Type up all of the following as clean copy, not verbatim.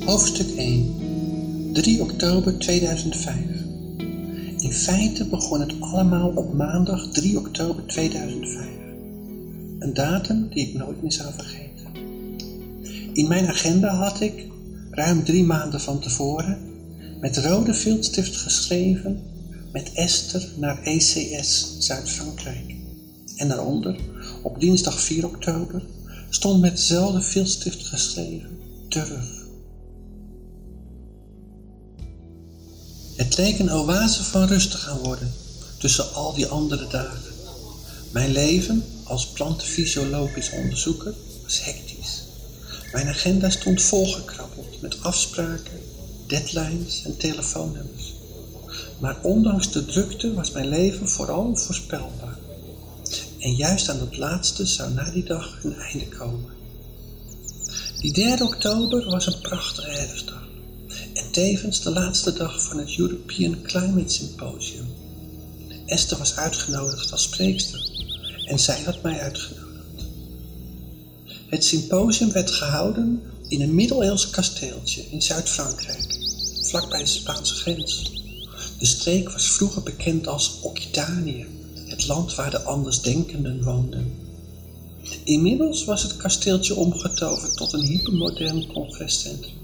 Hoofdstuk 1. 3 oktober 2005. In feite begon het allemaal op maandag 3 oktober 2005. Een datum die ik nooit meer zou vergeten. In mijn agenda had ik, ruim 3 maanden van tevoren, met rode viltstift geschreven, met Esther naar ECS, Zuid-Frankrijk. En daaronder, op dinsdag 4 oktober, stond met dezelfde viltstift geschreven, terug. Het leek een oase van rust te gaan worden, tussen al die andere dagen. Mijn leven, als plantenfysiologisch onderzoeker, was hectisch. Mijn agenda stond volgekrabbeld met afspraken, deadlines en telefoonnummers. Maar ondanks de drukte was mijn leven vooral voorspelbaar. En juist aan dat laatste zou na die dag een einde komen. Die 3 oktober was een prachtige herfstdag. En tevens de laatste dag van het European Climate Symposium. Esther was uitgenodigd als spreekster en zij had mij uitgenodigd. Het symposium werd gehouden in een middeleeuws kasteeltje in Zuid-Frankrijk, vlakbij de Spaanse grens. De streek was vroeger bekend als Occitanië, het land waar de andersdenkenden woonden. Inmiddels was het kasteeltje omgetoverd tot een hypermodern congrescentrum.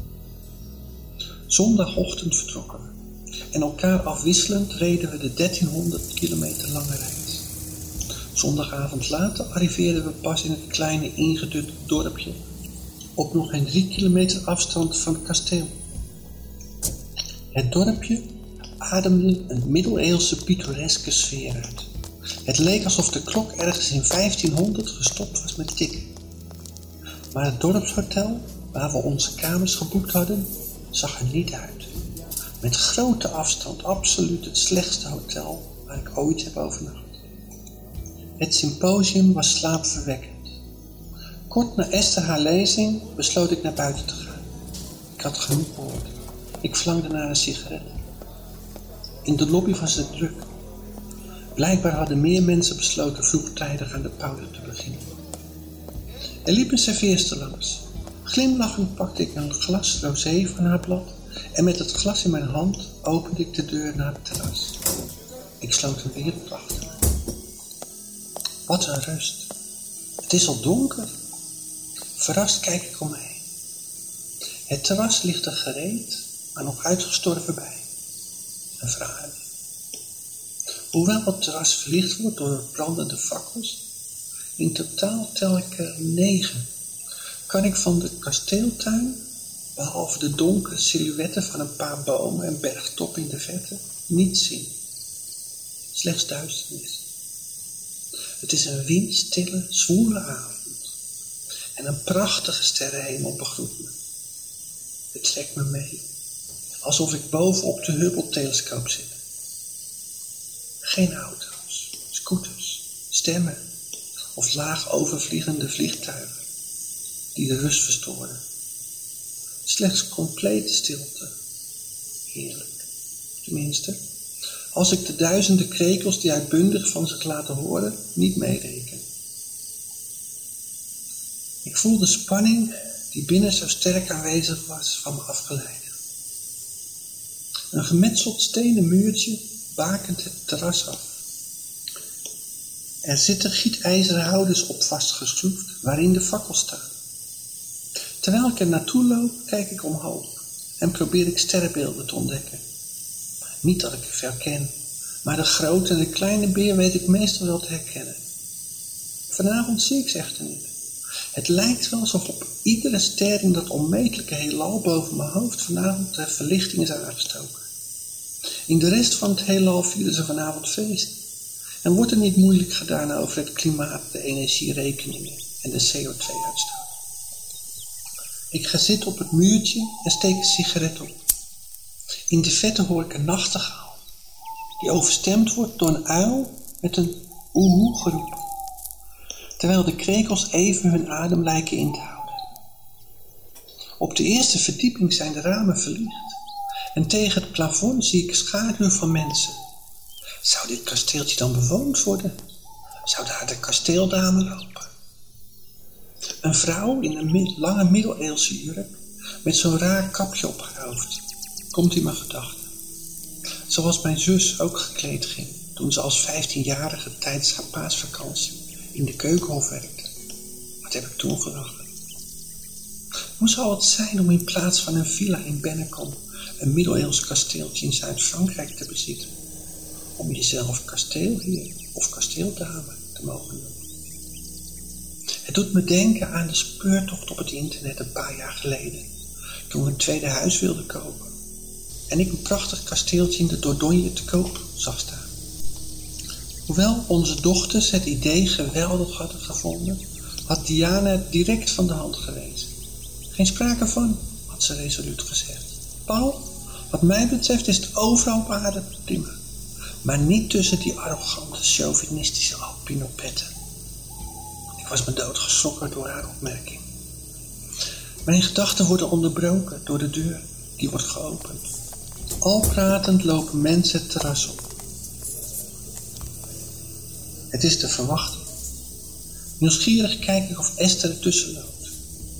Zondagochtend vertrokken we en elkaar afwisselend reden we de 1300 kilometer lange reis. Zondagavond later arriveerden we pas in het kleine ingedutte dorpje op nog geen 3 kilometer afstand van het kasteel. Het dorpje ademde een middeleeuwse pittoreske sfeer uit. Het leek alsof de klok ergens in 1500 gestopt was met tikken. Maar het dorpshotel, waar we onze kamers geboekt hadden, zag er niet uit. Met grote afstand absoluut het slechtste hotel waar ik ooit heb overnacht. Het symposium was slaapverwekkend. Kort na Esther haar lezing besloot ik naar buiten te gaan. Ik had genoeg gehoord. Ik verlangde naar een sigaret. In de lobby was het druk. Blijkbaar hadden meer mensen besloten vroegtijdig aan de pauze te beginnen. Er liep een serveerster langs. Glimlachend pakte ik een glas rosé van haar blad en met het glas in mijn hand opende ik de deur naar het terras. Ik sloot een wereld achter me. Wat een rust. Het is al donker. Verrast kijk ik om me heen. Het terras ligt er gereed, maar nog uitgestorven bij. Een verhaal. Hoewel het terras verlicht wordt door brandende fakkels, in totaal tel ik er 9. Kan ik van de kasteeltuin, behalve de donkere silhouetten van een paar bomen en bergtoppen in de verte, niets zien. Slechts duisternis. Het is een windstille, zwoele avond. En een prachtige sterrenhemel begroet me. Het trekt me mee, alsof ik bovenop de Hubble-telescoop zit. Geen auto's, scooters, stemmen of laag overvliegende vliegtuigen die de rust verstoren. Slechts complete stilte. Heerlijk. Tenminste, als ik de duizenden krekels die uitbundig van zich laten horen niet meereken. Ik voel de spanning die binnen zo sterk aanwezig was van me afgeleiden. Een gemetseld stenen muurtje bakent het terras af. Er zitten gietijzeren houders op vastgeschroefd waarin de fakkels staan. Terwijl ik er naartoe loop, kijk ik omhoog en probeer ik sterrenbeelden te ontdekken. Niet dat ik er veel ken, maar de grote en de kleine beer weet ik meestal wel te herkennen. Vanavond zie ik ze echter niet. Het lijkt wel alsof op iedere ster in dat onmetelijke heelal boven mijn hoofd vanavond de verlichting is aangestoken. In de rest van het heelal vieren ze vanavond feest. En wordt er niet moeilijk gedaan over het klimaat, de energierekeningen en de CO2-uitstoot. Ik ga zitten op het muurtje en steek een sigaret op. In de verte hoor ik een nachtegaal, die overstemd wordt door een uil met een oehoe geroep, terwijl de krekels even hun adem lijken in te houden. Op de eerste verdieping zijn de ramen verlicht en tegen het plafond zie ik schaduwen van mensen. Zou dit kasteeltje dan bewoond worden? Zou daar de kasteeldame lopen? Een vrouw in een lange middeleeuwse jurk met zo'n raar kapje op haar hoofd, komt in mijn gedachten. Zoals mijn zus ook gekleed ging toen ze als 15-jarige tijdens haar paasvakantie in de keukenhof werkte. Wat heb ik toen gedacht? Hoe zou het zijn om in plaats van een villa in Bennekom een middeleeuws kasteeltje in Zuid-Frankrijk te bezitten? Om jezelf kasteelheer of kasteeldame te mogen noemen. Het doet me denken aan de speurtocht op het internet een paar jaar geleden, toen we een tweede huis wilden kopen. En ik een prachtig kasteeltje in de Dordogne te koop zag staan. Hoewel onze dochters het idee geweldig hadden gevonden, had Diana het direct van de hand gewezen. Geen sprake van, had ze resoluut gezegd. Paul, wat mij betreft is het overal op aarde prima. Maar niet tussen die arrogante, chauvinistische alpinopetten. Ik was me doodgeschrokken door haar opmerking. Mijn gedachten worden onderbroken door de deur die wordt geopend. Al pratend lopen mensen het terras op. Het is te verwachten. Nieuwsgierig kijk ik of Esther ertussen loopt.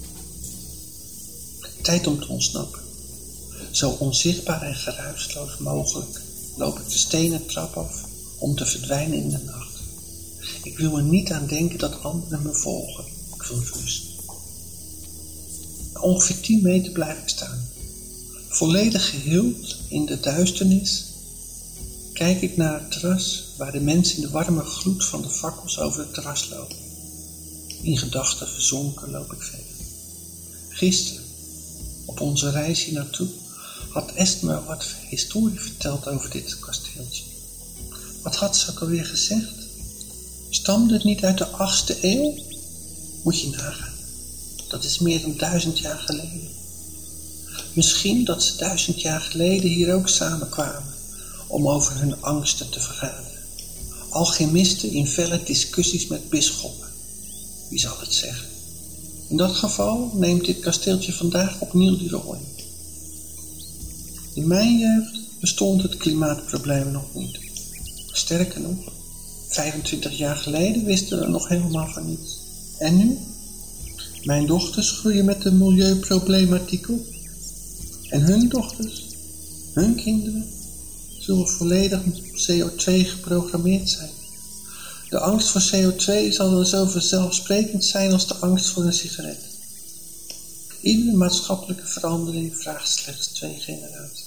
Tijd om te ontsnappen. Zo onzichtbaar en geruisloos mogelijk loop ik de stenen trap af om te verdwijnen in de nacht. Ik wil er niet aan denken dat anderen me volgen. Ik wil rust. Ongeveer 10 meter blijf ik staan. Volledig gehuld in de duisternis kijk ik naar het terras waar de mensen in de warme gloed van de fakkels over het terras lopen. In gedachten verzonken loop ik verder. Gisteren, op onze reis hier naartoe, had Esther me wat historie verteld over dit kasteeltje. Wat had ze ook alweer gezegd? Stamde het niet uit de 8e eeuw? Moet je nagaan. Dat is meer dan 1000 jaar geleden. Misschien dat ze 1000 jaar geleden hier ook samenkwamen om over hun angsten te vergaderen. Alchemisten in felle discussies met bisschoppen. Wie zal het zeggen? In dat geval neemt dit kasteeltje vandaag opnieuw die rol in. In mijn jeugd bestond het klimaatprobleem nog niet. Sterker nog, 25 jaar geleden wisten we er nog helemaal van niets. En nu? Mijn dochters groeien met de milieuproblematiek op. En hun dochters, hun kinderen, zullen volledig op CO2 geprogrammeerd zijn. De angst voor CO2 zal dan zo vanzelfsprekend zijn als de angst voor een sigaret. Iedere maatschappelijke verandering vraagt slechts 2 generaties.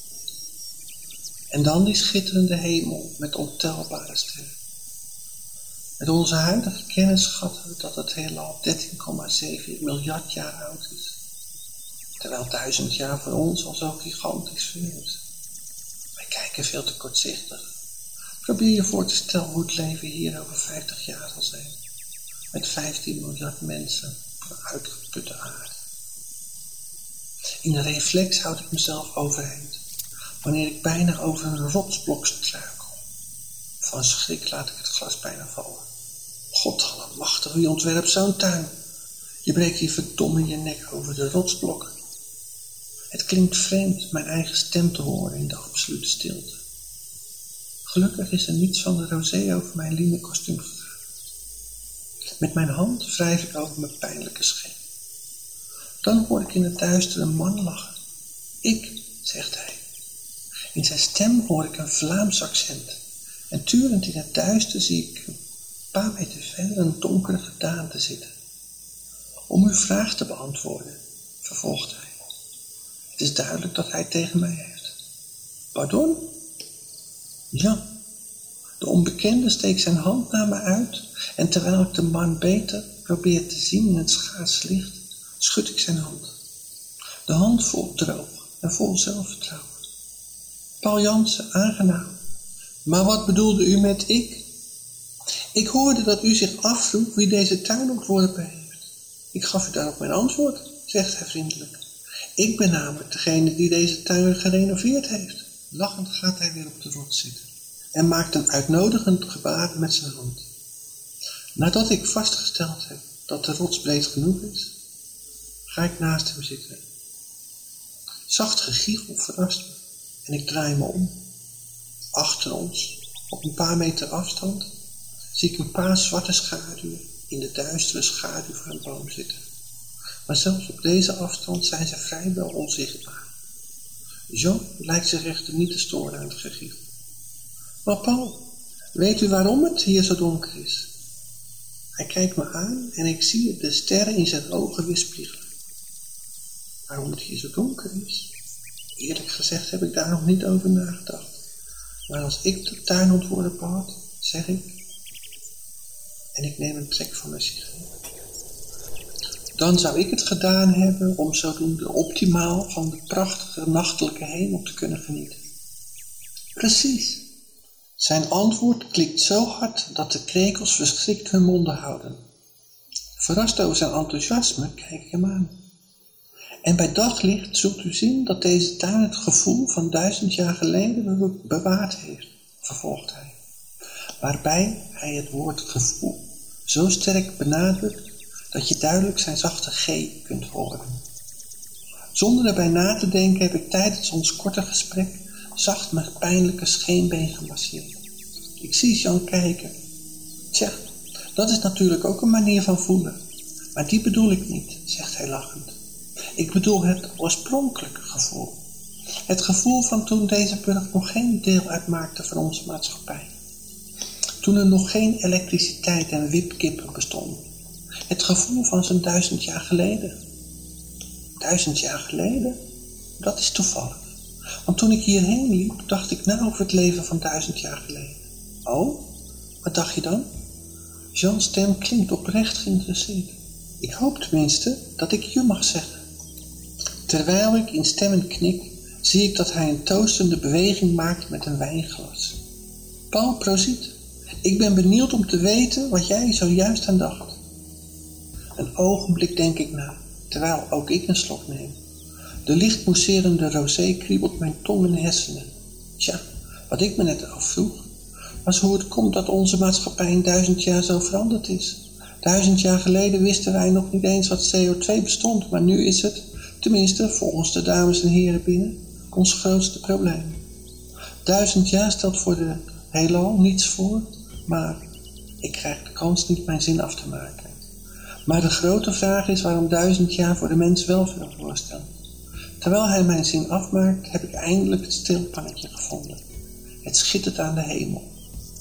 En dan die schitterende hemel met ontelbare sterren. Met onze huidige kennis schatten we dat het heelal 13,7 miljard jaar oud is. Terwijl 1000 jaar voor ons al zo gigantisch veel is. Wij kijken veel te kortzichtig. Probeer je voor te stellen hoe het leven hier over 50 jaar zal zijn. Met 15 miljard mensen op een uitgeputte aarde. In een reflex houd ik mezelf overeind. Wanneer ik bijna over een rotsblok struikel. Van schrik laat ik het glas bijna vallen. Godallemachtig, wie ontwerpt zo'n tuin? Je breekt hier verdomme je nek over de rotsblokken. Het klinkt vreemd mijn eigen stem te horen in de absolute stilte. Gelukkig is er niets van de rosé over mijn linnen kostuum gegaan. Met mijn hand wrijf ik over mijn pijnlijke scheen. Dan hoor ik in het duister een man lachen. Ik, zegt hij. In zijn stem hoor ik een Vlaams accent. En turend in het duister zie ik een paar meter verder een donkere gedaante zitten. Om uw vraag te beantwoorden, vervolgt hij. Het is duidelijk dat hij tegen mij heeft. Pardon? Ja. De onbekende steekt zijn hand naar me uit en terwijl ik de man beter probeer te zien in het schaarse licht, schud ik zijn hand. De hand voelt droog en vol zelfvertrouwen. Paul Jansen, aangenaam. Maar wat bedoelde u met ik? Ik hoorde dat u zich afvroeg wie deze tuin ontworpen heeft. Ik gaf u daarop mijn antwoord, zegt hij vriendelijk. Ik ben namelijk degene die deze tuin gerenoveerd heeft. Lachend gaat hij weer op de rots zitten en maakt een uitnodigend gebaar met zijn hand. Nadat ik vastgesteld heb dat de rots breed genoeg is, ga ik naast hem zitten. Zacht gegiegel verrast me en ik draai me om. Achter ons, op een paar meter afstand, zie ik een paar zwarte schaduwen in de duistere schaduw van een boom zitten. Maar zelfs op deze afstand zijn ze vrijwel onzichtbaar. Jean lijkt zich echter niet te storen aan het gegiegel. Maar Paul, weet u waarom het hier zo donker is? Hij kijkt me aan en ik zie de sterren in zijn ogen weerspiegelen. Waarom het hier zo donker is? Eerlijk gezegd heb ik daar nog niet over nagedacht. Maar als ik de tuin ontworpen had, zeg ik, en ik neem een trek van mijn sigaret, dan zou ik het gedaan hebben om zodoende optimaal van de prachtige nachtelijke hemel te kunnen genieten. Precies. Zijn antwoord klikt zo hard dat de krekels verschrikt hun monden houden. Verrast over zijn enthousiasme kijk ik hem aan. En bij daglicht zult u zien dat deze tuin het gevoel van 1000 jaar geleden bewaard heeft, vervolgt hij. Waarbij hij het woord gevoel zo sterk benadrukt dat je duidelijk zijn zachte G kunt horen. Zonder erbij na te denken heb ik tijdens ons korte gesprek zacht mijn pijnlijke scheenbeen gemasseerd. Ik zie Jean kijken. Tja, dat is natuurlijk ook een manier van voelen. Maar die bedoel ik niet, zegt hij lachend. Ik bedoel het oorspronkelijke gevoel. Het gevoel van toen deze burcht nog geen deel uitmaakte van onze maatschappij. Toen er nog geen elektriciteit en wipkippen bestonden. Het gevoel van zo'n 1000 jaar geleden. 1000 jaar geleden? Dat is toevallig. Want toen ik hierheen liep, dacht ik na over het leven van 1000 jaar geleden. Oh, wat dacht je dan? Jean's stem klinkt oprecht geïnteresseerd. Ik hoop tenminste dat ik je mag zeggen. Terwijl ik instemmend knik, zie ik dat hij een toastende beweging maakt met een wijnglas. Paul, proziet. Ik ben benieuwd om te weten wat jij zojuist aan dacht. Een ogenblik denk ik na, terwijl ook ik een slok neem. De licht mousserende rosé kriebelt mijn tong en hersenen. Tja, wat ik me net afvroeg, was hoe het komt dat onze maatschappij in 1000 jaar zo veranderd is. 1000 jaar geleden wisten wij nog niet eens wat CO2 bestond, maar nu is het, tenminste volgens de dames en heren binnen, ons grootste probleem. 1000 jaar stelt voor de heelal niets voor, maar ik krijg de kans niet mijn zin af te maken. Maar de grote vraag is waarom 1000 jaar voor de mens wel veel voorstelt. Terwijl hij mijn zin afmaakt, heb ik eindelijk het stilpannetje gevonden. Het schittert aan de hemel.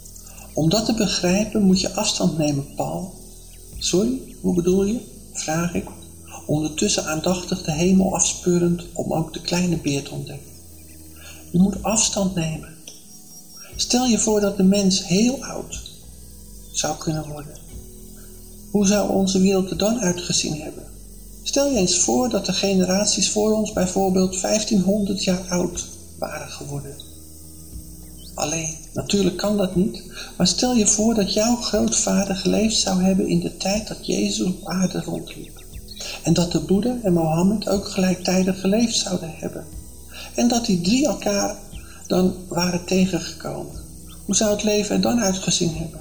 Om dat te begrijpen moet je afstand nemen, Paul. Sorry, hoe bedoel je? Vraag ik, ondertussen aandachtig de hemel afspeurend om ook de kleine beer te ontdekken. Je moet afstand nemen. Stel je voor dat de mens heel oud zou kunnen worden. Hoe zou onze wereld er dan uitgezien hebben? Stel je eens voor dat de generaties voor ons bijvoorbeeld 1500 jaar oud waren geworden. Alleen, natuurlijk kan dat niet, maar stel je voor dat jouw grootvader geleefd zou hebben in de tijd dat Jezus op aarde rondliep. En dat de Boeddha en Mohammed ook gelijktijdig geleefd zouden hebben. En dat die 3 elkaar dan waren tegengekomen. Hoe zou het leven er dan uitgezien hebben?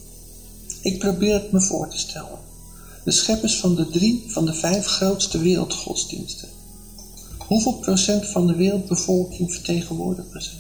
Ik probeer het me voor te stellen. De scheppers van de 3 van de 5 grootste wereldgodsdiensten. Hoeveel procent van de wereldbevolking vertegenwoordigen ze?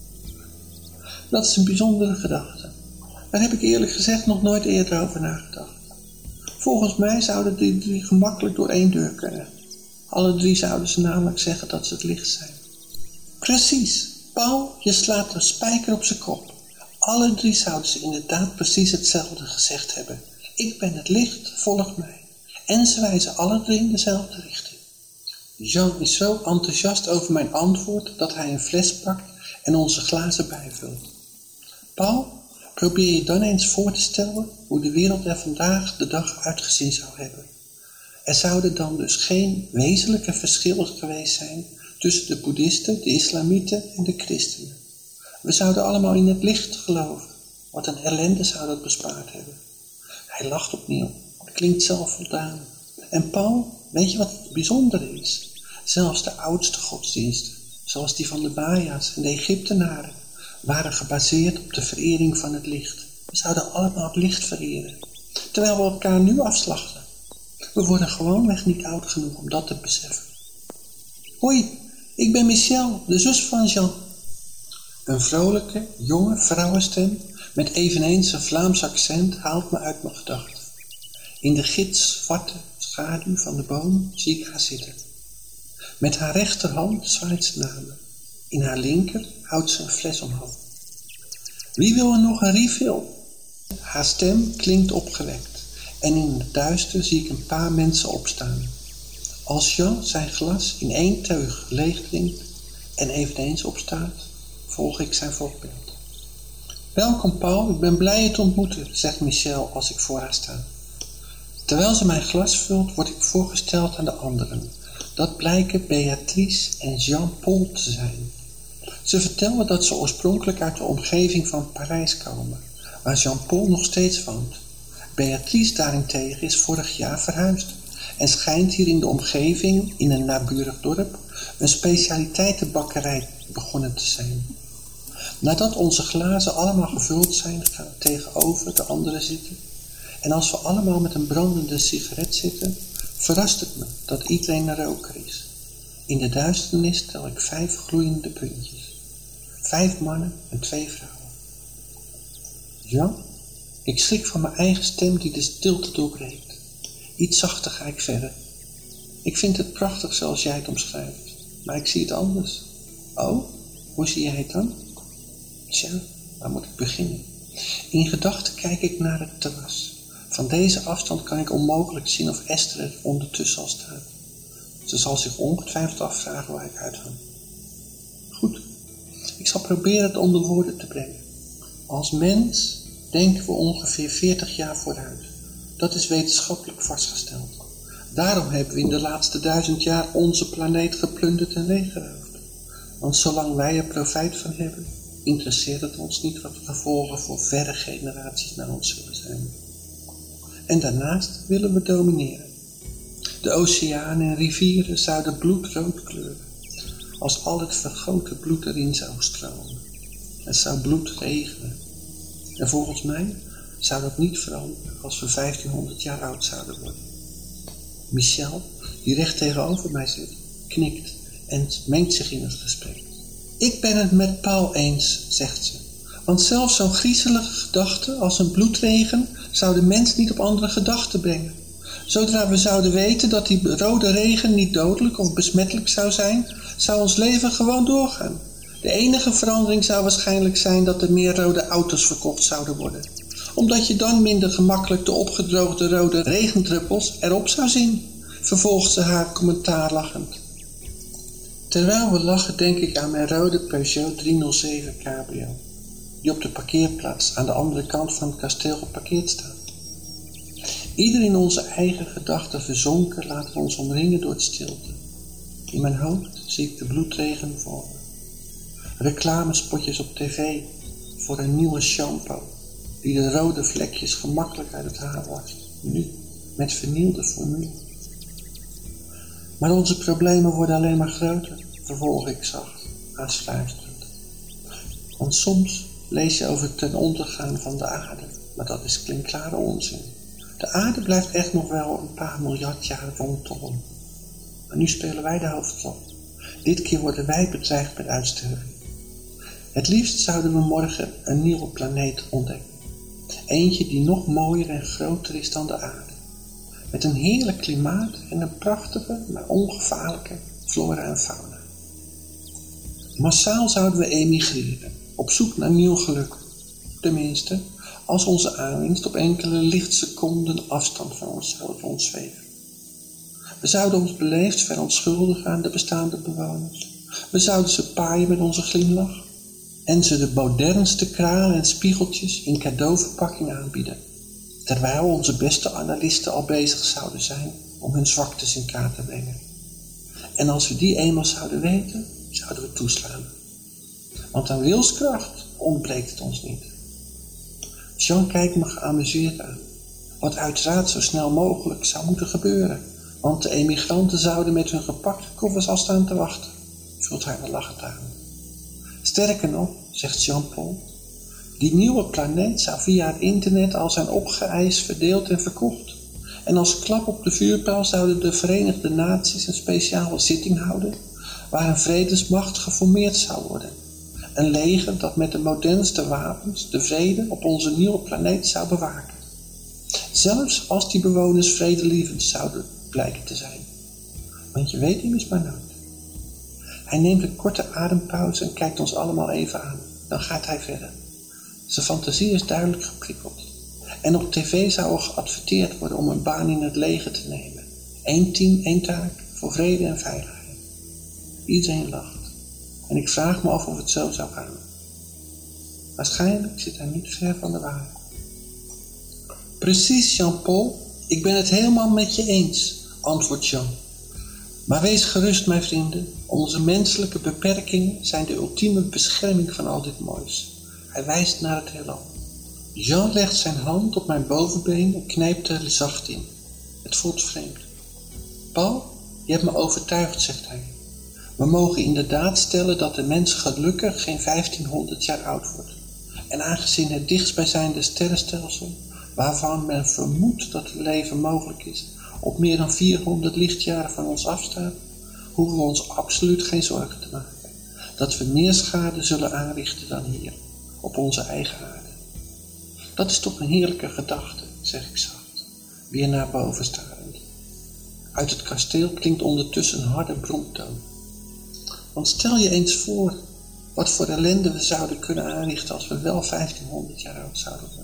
Dat is een bijzondere gedachte. Daar heb ik eerlijk gezegd nog nooit eerder over nagedacht. Volgens mij zouden die 3 gemakkelijk door 1 deur kunnen. Alle 3 zouden ze namelijk zeggen dat ze het licht zijn. Precies, Paul, je slaat de spijker op zijn kop. Alle 3 zouden ze inderdaad precies hetzelfde gezegd hebben. Ik ben het licht, volg mij. En ze wijzen alle 3 in dezelfde richting. Jean is zo enthousiast over mijn antwoord dat hij een fles pakt en onze glazen bijvult. Paul, probeer je dan eens voor te stellen hoe de wereld er vandaag de dag uitgezien zou hebben. Er zouden dan dus geen wezenlijke verschillen geweest zijn tussen de boeddhisten, de islamieten en de christenen. We zouden allemaal in het licht geloven. Wat een ellende zou dat bespaard hebben. Hij lacht opnieuw. Het klinkt zelfvoldaan. En Paul, weet je wat het bijzondere is? Zelfs de oudste godsdiensten, zoals die van de Maya's en de Egyptenaren, waren gebaseerd op de verering van het licht. We zouden allemaal het licht vereren, terwijl we elkaar nu afslachten. We worden gewoonweg niet oud genoeg om dat te beseffen. Hoi, ik ben Michel, de zus van Jean. Een vrolijke, jonge vrouwenstem met eveneens een Vlaams accent haalt me uit mijn gedachten. In de gitzwarte schaduw van de boom zie ik haar zitten. Met haar rechterhand zwaait ze naar me. In haar linker houdt ze een fles omhoog. Wie wil er nog een refill? Haar stem klinkt opgewekt en in het duister zie ik een paar mensen opstaan. Als Jean zijn glas in 1 teug leeg drinkt en eveneens opstaat, volg ik zijn voorbeeld. Welkom Paul, ik ben blij je te ontmoeten, zegt Michel als ik voor haar sta. Terwijl ze mijn glas vult, word ik voorgesteld aan de anderen. Dat blijken Beatrice en Jean-Paul te zijn. Ze vertellen dat ze oorspronkelijk uit de omgeving van Parijs komen, waar Jean-Paul nog steeds woont. Beatrice daarentegen is vorig jaar verhuisd en schijnt hier in de omgeving, in een naburig dorp, een specialiteitenbakkerij begonnen te zijn. Nadat onze glazen allemaal gevuld zijn, gaan we tegenover de anderen zitten. En als we allemaal met een brandende sigaret zitten, verrast het me dat iedereen een roker is. In de duisternis tel ik 5 gloeiende puntjes. 5 mannen en 2 vrouwen. Jean? Ik schrik van mijn eigen stem die de stilte doorbreekt. Iets zachter ga ik verder. Ik vind het prachtig zoals jij het omschrijft, maar ik zie het anders. Oh, hoe zie jij het dan? Tja, waar moet ik beginnen? In gedachten kijk ik naar het terras. Van deze afstand kan ik onmogelijk zien of Esther er ondertussen al staat. Ze zal zich ongetwijfeld afvragen waar ik uithang. Goed, ik zal proberen het onder woorden te brengen. Als mens denken we ongeveer 40 jaar vooruit. Dat is wetenschappelijk vastgesteld. Daarom hebben we in de laatste 1000 jaar onze planeet geplunderd en leeggeroofd. Want zolang wij er profijt van hebben, interesseert het ons niet wat de gevolgen voor verre generaties naar ons zullen zijn. En daarnaast willen we domineren. De oceanen en rivieren zouden bloedrood kleuren, als al het vergoten bloed erin zou stromen. Het zou bloed regenen. En volgens mij zou dat niet veranderen als we 1500 jaar oud zouden worden. Michel, die recht tegenover mij zit, knikt en mengt zich in het gesprek. Ik ben het met Paul eens, zegt ze. Want zelfs zo'n griezelige gedachte als een bloedregen zou de mens niet op andere gedachten brengen. Zodra we zouden weten dat die rode regen niet dodelijk of besmettelijk zou zijn, zou ons leven gewoon doorgaan. De enige verandering zou waarschijnlijk zijn dat er meer rode auto's verkocht zouden worden. Omdat je dan minder gemakkelijk de opgedroogde rode regendruppels erop zou zien, vervolgt ze haar commentaar lachend. Terwijl we lachen denk ik aan mijn rode Peugeot 307 Cabrio, die op de parkeerplaats aan de andere kant van het kasteel geparkeerd staat. Ieder in onze eigen gedachten verzonken laten we ons omringen door het stilte. In mijn hoofd zie ik de bloedregen voor me. Reclamespotjes op tv voor een nieuwe shampoo die de rode vlekjes gemakkelijk uit het haar wast. Nu met vernielde formule. Maar onze problemen worden alleen maar groter, vervolg ik zacht, aansluisterend. Want soms lees je over het ten ondergaan van de aarde, maar dat is klinkklare onzin. De aarde blijft echt nog wel een paar miljard jaar rondtollen. Maar nu spelen wij de hoofdrol. Dit keer worden wij bedreigd met uitsterving. Het liefst zouden we morgen een nieuwe planeet ontdekken. Eentje die nog mooier en groter is dan de aarde. Met een heerlijk klimaat en een prachtige, maar ongevaarlijke flora en fauna. Massaal zouden we emigreren, op zoek naar nieuw geluk. Tenminste, als onze aanwinst op enkele lichtseconden afstand van ons zou rondzweven. We zouden ons beleefd verontschuldigen aan de bestaande bewoners. We zouden ze paaien met onze glimlach en ze de modernste kralen en spiegeltjes in cadeauverpakking aanbieden. Terwijl onze beste analisten al bezig zouden zijn om hun zwaktes in kaart te brengen. En als we die eenmaal zouden weten, zouden we toeslaan. Want aan wilskracht ontbreekt het ons niet. Jean kijkt me geamuseerd aan, wat uiteraard zo snel mogelijk zou moeten gebeuren, want de emigranten zouden met hun gepakte koffers al staan te wachten, vult hij me lachend aan. Sterker nog, zegt Jean-Paul, die nieuwe planeet zou via het internet al zijn opgeëist, verdeeld en verkocht. En als klap op de vuurpijl zouden de Verenigde Naties een speciale zitting houden, waar een vredesmacht geformeerd zou worden. Een leger dat met de modernste wapens de vrede op onze nieuwe planeet zou bewaken. Zelfs als die bewoners vredelievend zouden blijken te zijn. Want je weet immers maar nooit. Hij neemt een korte adempauze en kijkt ons allemaal even aan. Dan gaat hij verder. Zijn fantasie is duidelijk geprikkeld. En op tv zou er geadverteerd worden om een baan in het leger te nemen. 1 team, 1 taak, voor vrede en veiligheid. Iedereen lacht. En ik vraag me af of het zo zou gaan. Waarschijnlijk zit hij niet ver van de waarheid. Precies, Jean-Paul. Ik ben het helemaal met je eens, antwoordt Jean. Maar wees gerust, mijn vrienden. Onze menselijke beperkingen zijn de ultieme bescherming van al dit moois. Hij wijst naar het heelal. Jean legt zijn hand op mijn bovenbeen en knijpt er zacht in. Het voelt vreemd. Paul, je hebt me overtuigd, zegt hij. We mogen inderdaad stellen dat de mens gelukkig geen 1500 jaar oud wordt. En aangezien het dichtstbijzijnde sterrenstelsel, waarvan men vermoedt dat het leven mogelijk is, op meer dan 400 lichtjaren van ons afstaat, hoeven we ons absoluut geen zorgen te maken. Dat we meer schade zullen aanrichten dan hier, op onze eigen aarde. Dat is toch een heerlijke gedachte, zeg ik zacht, weer naar boven starend. Uit het kasteel klinkt ondertussen een harde bromtoon. Want stel je eens voor wat voor ellende we zouden kunnen aanrichten als we wel 1500 jaar oud zouden worden.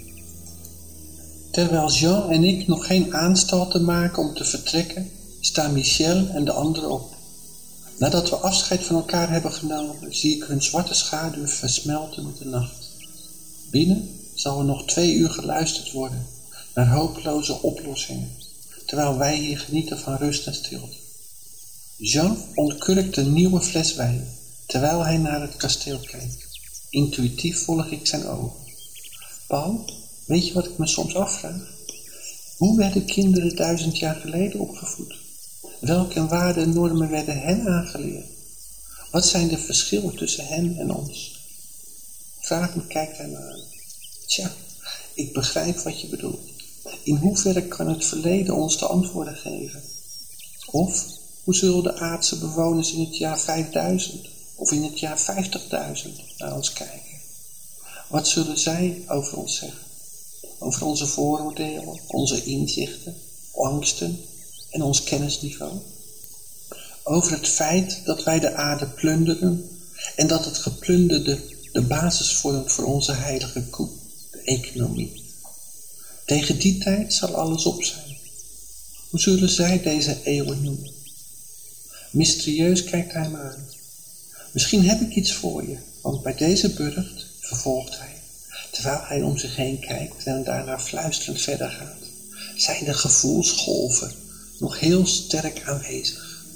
Terwijl Jean en ik nog geen aanstalten maken om te vertrekken, staan Michel en de anderen op. Nadat we afscheid van elkaar hebben genomen, zie ik hun zwarte schaduw versmelten met de nacht. Binnen zal er nog 2 uur geluisterd worden naar hopeloze oplossingen, terwijl wij hier genieten van rust en stilte. Jean ontkurkt een nieuwe fles wijn, terwijl hij naar het kasteel kijkt. Intuïtief volg ik zijn ogen. Paul, weet je wat ik me soms afvraag? Hoe werden kinderen 1000 jaar geleden opgevoed? Welke waarden en normen werden hen aangeleerd? Wat zijn de verschillen tussen hen en ons? Vragend kijkt hij me aan. Tja, ik begrijp wat je bedoelt. In hoeverre kan het verleden ons de antwoorden geven? Of hoe zullen de aardse bewoners in het jaar 5000 of in het jaar 50.000 naar ons kijken? Wat zullen zij over ons zeggen? Over onze vooroordelen, onze inzichten, angsten en ons kennisniveau? Over het feit dat wij de aarde plunderen en dat het geplunderde de basis vormt voor onze heilige koe, de economie. Tegen die tijd zal alles op zijn. Hoe zullen zij deze eeuwen noemen? Mysterieus kijkt hij me aan. Misschien heb ik iets voor je, want bij deze burcht, vervolgt hij, terwijl hij om zich heen kijkt en daarna fluisterend verder gaat, zijn de gevoelsgolven nog heel sterk aanwezig.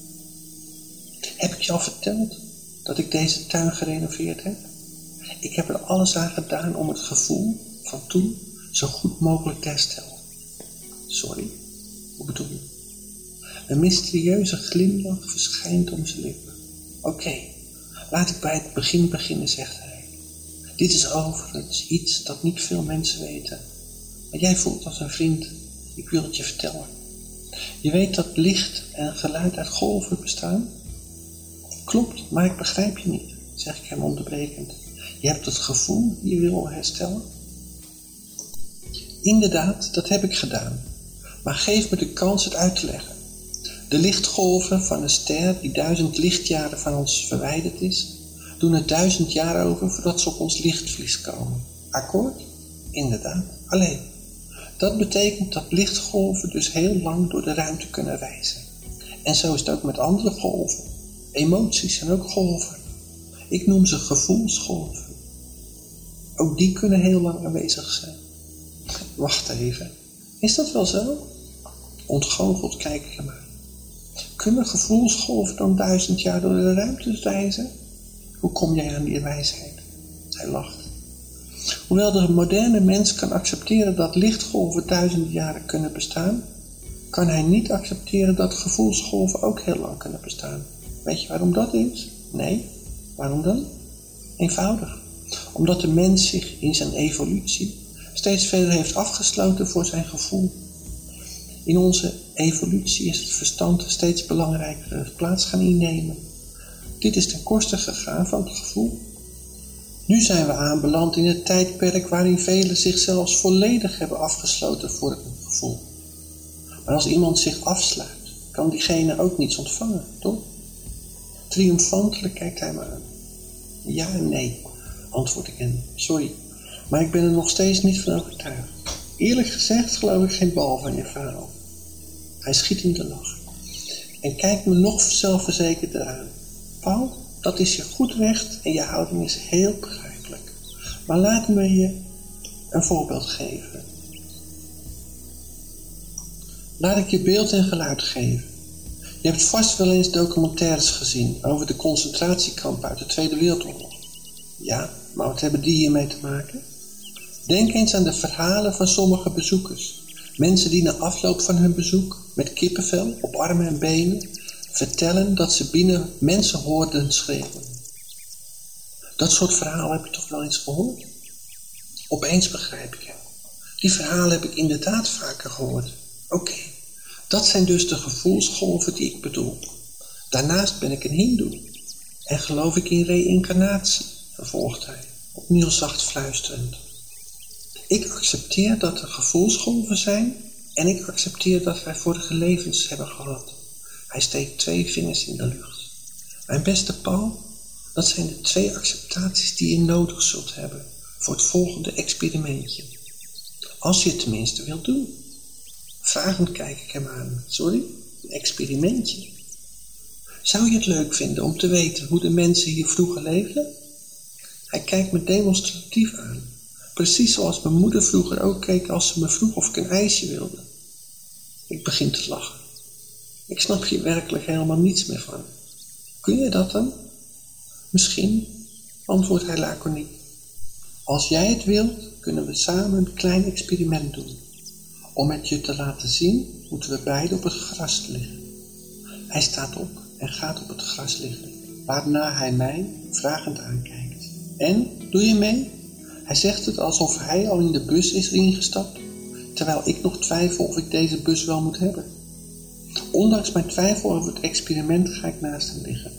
Heb ik je al verteld dat ik deze tuin gerenoveerd heb? Ik heb er alles aan gedaan om het gevoel van toen zo goed mogelijk te herstellen. Sorry, hoe bedoel je? Een mysterieuze glimlach verschijnt om zijn lippen. Oké, laat ik bij het begin beginnen, zegt hij. Dit is overigens iets dat niet veel mensen weten. Maar jij voelt als een vriend. Ik wil het je vertellen. Je weet dat licht en geluid uit golven bestaan? Klopt, maar ik begrijp je niet, zeg ik hem onderbrekend. Je hebt het gevoel je wil herstellen? Inderdaad, dat heb ik gedaan. Maar geef me de kans het uit te leggen. De lichtgolven van een ster die 1000 lichtjaren van ons verwijderd is, doen er 1000 jaar over voordat ze op ons lichtvlies komen. Akkoord? Inderdaad. Alleen, dat betekent dat lichtgolven dus heel lang door de ruimte kunnen reizen. En zo is het ook met andere golven. Emoties zijn ook golven. Ik noem ze gevoelsgolven. Ook die kunnen heel lang aanwezig zijn. Wacht even. Is dat wel zo? Ontgoocheld kijk ik hem aan. Kunnen gevoelsgolven dan 1000 jaar door de ruimte reizen? Hoe kom jij aan die wijsheid? Hij lacht. Hoewel de moderne mens kan accepteren dat lichtgolven 1000 jaren kunnen bestaan, kan hij niet accepteren dat gevoelsgolven ook heel lang kunnen bestaan. Weet je waarom dat is? Nee. Waarom dan? Eenvoudig. Omdat de mens zich in zijn evolutie steeds verder heeft afgesloten voor zijn gevoel. In onze evolutie is het verstand steeds belangrijkere plaats gaan innemen. Dit is ten koste gegaan van het gevoel. Nu zijn we aanbeland in het tijdperk waarin velen zich zelfs volledig hebben afgesloten voor het gevoel. Maar als iemand zich afsluit, kan diegene ook niets ontvangen, toch? Triomfantelijk kijkt hij me aan. Ja en nee, antwoord ik hem. Sorry, maar ik ben er nog steeds niet van overtuigd. Eerlijk gezegd geloof ik geen bal van je verhaal. Hij schiet in de lach en kijkt me nog zelfverzekerder aan. Paul, dat is je goed recht en je houding is heel begrijpelijk. Maar laat me je een voorbeeld geven. Laat ik je beeld en geluid geven. Je hebt vast wel eens documentaires gezien over de concentratiekampen uit de Tweede Wereldoorlog. Ja, maar wat hebben die hiermee te maken? Denk eens aan de verhalen van sommige bezoekers. Mensen die na afloop van hun bezoek met kippenvel op armen en benen vertellen dat ze binnen mensen hoorden schreeuwen. Dat soort verhalen heb je toch wel eens gehoord? Opeens begrijp ik hem. Die verhalen heb ik inderdaad vaker gehoord. Oké, dat zijn dus de gevoelsgolven die ik bedoel. Daarnaast ben ik een hindoe en geloof ik in reïncarnatie, vervolgt hij, opnieuw zacht fluisterend. Ik accepteer dat er gevoelsgolven zijn en ik accepteer dat wij vorige levens hebben gehad. Hij steekt 2 vingers in de lucht. Mijn beste Paul, dat zijn de 2 acceptaties die je nodig zult hebben voor het volgende experimentje. Als je het tenminste wilt doen. Vragend kijk ik hem aan. Sorry, een experimentje. Zou je het leuk vinden om te weten hoe de mensen hier vroeger leefden? Hij kijkt me demonstratief aan. Precies zoals mijn moeder vroeger ook keek als ze me vroeg of ik een ijsje wilde. Ik begin te lachen. Ik snap hier werkelijk helemaal niets meer van. Kun je dat dan? Misschien, antwoordt hij laconiek. Als jij het wilt, kunnen we samen een klein experiment doen. Om het je te laten zien, moeten we beiden op het gras liggen. Hij staat op en gaat op het gras liggen, waarna hij mij vragend aankijkt. En, doe je mee? Hij zegt het alsof hij al in de bus is ingestapt, terwijl ik nog twijfel of ik deze bus wel moet hebben. Ondanks mijn twijfel over het experiment ga ik naast hem liggen.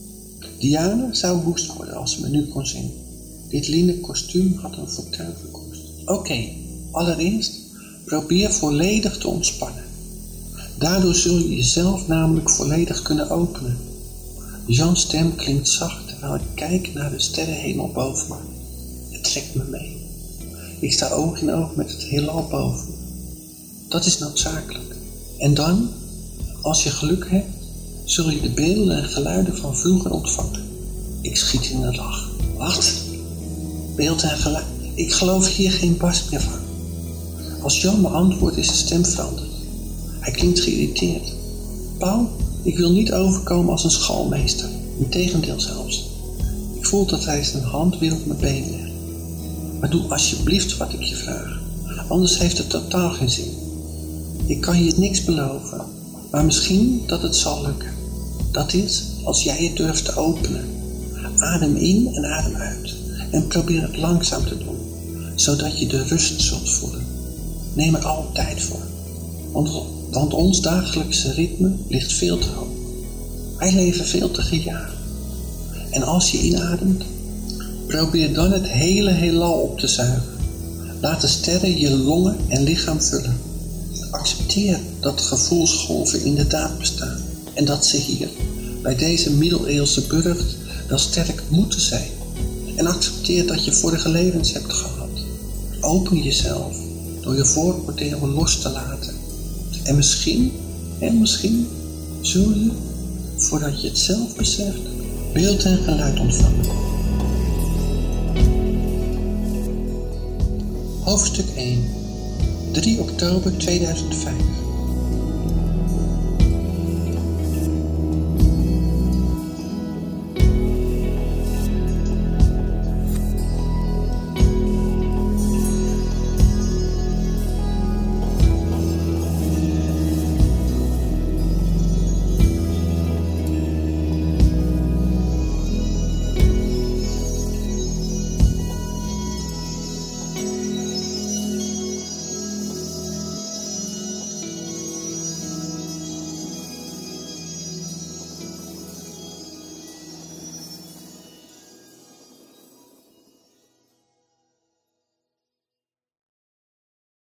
Diana zou woest worden als ze me nu kon zien. Dit linnen kostuum had een fortuin gekost. Oké, allereerst probeer volledig te ontspannen. Daardoor zul je jezelf namelijk volledig kunnen openen. Jean's stem klinkt zacht terwijl ik kijk naar de sterrenhemel boven me. Het trekt me mee. Ik sta oog in oog met het heelal boven me. Dat is noodzakelijk. En dan, als je geluk hebt, zul je de beelden en geluiden van vroeger ontvangen. Ik schiet in de lach. Wat? Beeld en geluid? Ik geloof hier geen barst meer van. Als Jan me antwoordt is de stem veranderd. Hij klinkt geïrriteerd. Paul, ik wil niet overkomen als een schoolmeester. Integendeel zelfs. Ik voel dat hij zijn hand weer op mijn been legt. Maar doe alsjeblieft wat ik je vraag. Anders heeft het totaal geen zin. Ik kan je niks beloven. Maar misschien dat het zal lukken. Dat is als jij het durft te openen. Adem in en adem uit. En probeer het langzaam te doen. Zodat je de rust zult voelen. Neem er alle tijd voor. Want ons dagelijkse ritme ligt veel te hoog. Wij leven veel te gejaagd. En als je inademt, probeer dan het hele heelal op te zuigen. Laat de sterren je longen en lichaam vullen. Accepteer dat gevoelsgolven inderdaad bestaan. En dat ze hier, bij deze middeleeuwse burcht, wel sterk moeten zijn. En accepteer dat je vorige levens hebt gehad. Open jezelf door je vooroordelen los te laten. En misschien zul je, voordat je het zelf beseft, beeld en geluid ontvangen. Hoofdstuk 1. 3 oktober 2005.